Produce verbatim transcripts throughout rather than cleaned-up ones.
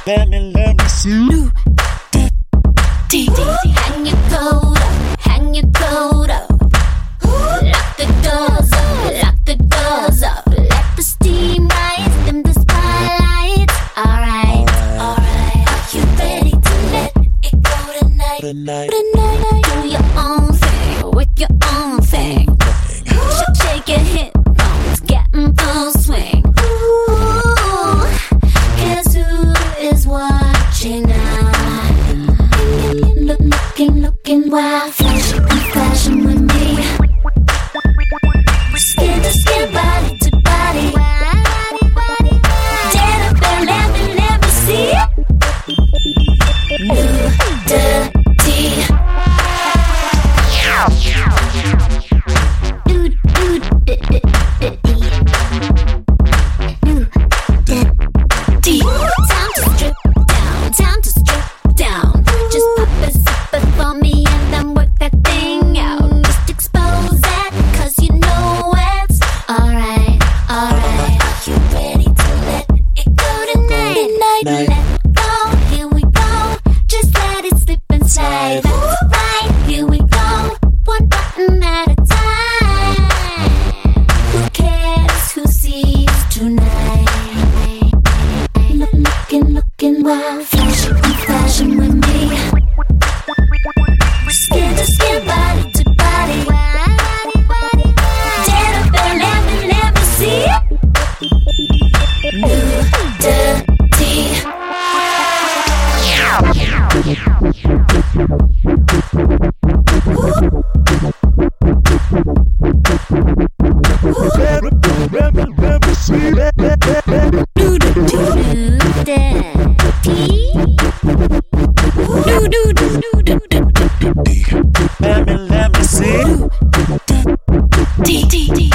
Baby, let me see. New D D D. Hang your coat up, hang your coat up. Lock the doors up, lock the doors up. Let the steam rise, dim the spotlights. Alright, alright. Are you ready to let it go tonight? Tonight. Tonight. Do your own thing, with your own thing. Shake, shake your hip bones, get in full swing. Ooh, guess who is watching now? Look, looking, looking wild, flashing, flashing with me. Skin to skin, body to body. Get up and let me, let me see. New dirty. New, new dirty. New dirty. Time to strip down, time to strip down. Just pop a sip it for me and then work that thing out. Just expose that, cause you know it's alright, alright. Are you ready to let it go tonight? Night, Night. let go, here we go. Just let it slip inside. That's right, here we go. One button at a time. Who cares who sees tonight? Look, looking, looking wild, flashing, flashing with me. Skin to skin, body to body. Get up and let me, let me see. New dirty. Let me see. New dirty. New dirty. New, new, new, new, new, new. Baby, let me see. D D D.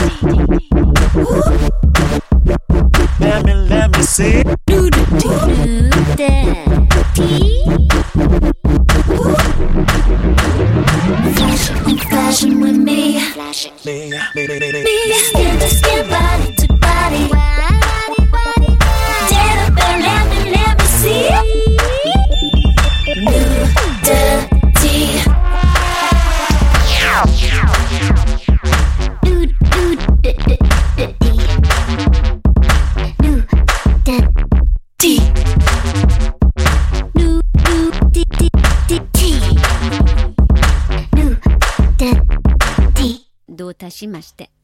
Baby, let me see. New dirty. New dirty. Flashing, flashing with me. Flashing. Me, me, me, me, me. Me, skin to skin, body to body. Get up and let me, let me see. New dirty. New, new dirty. New dirty. New, new dirty. New dirty. どうたしまして。